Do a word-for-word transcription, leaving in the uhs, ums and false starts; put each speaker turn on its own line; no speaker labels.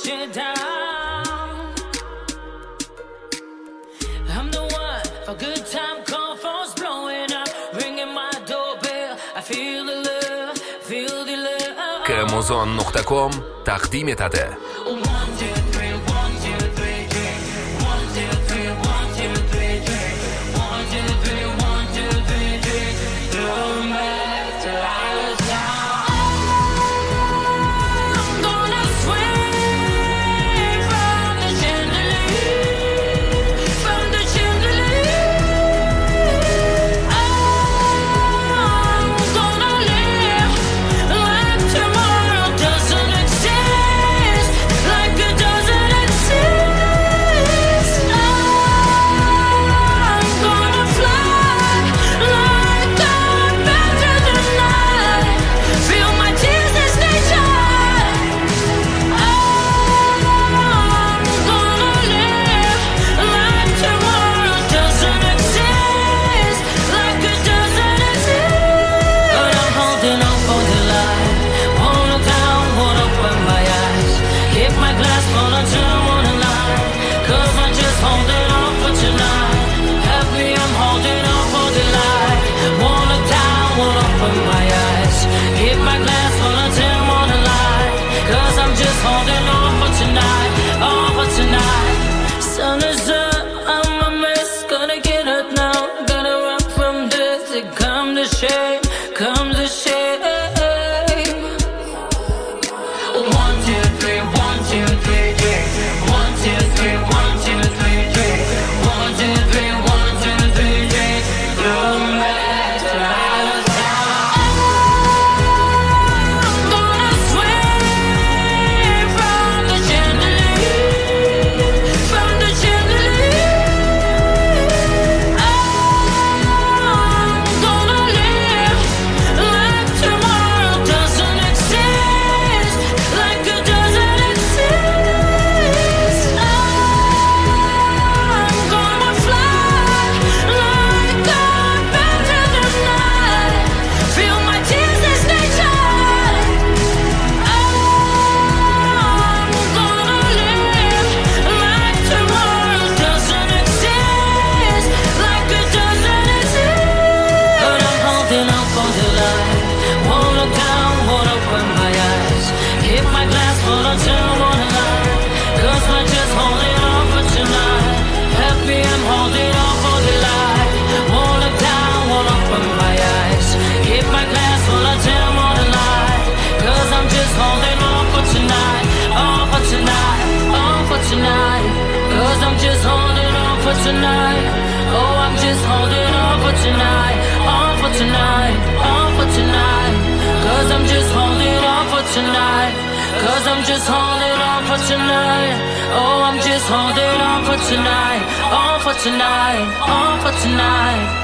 shit down. I'm the one for good time call, phones blowing up, ringing my doorbell. I feel the love, feel the love.
كموزون نقطه کام تقدیم داده.
Tonight, oh, I'm just holding on for tonight, on for tonight, on for tonight. Cause I'm just holding on for tonight, cause I'm just holding on for tonight. Oh, I'm just holding on for tonight, on for tonight, on for tonight.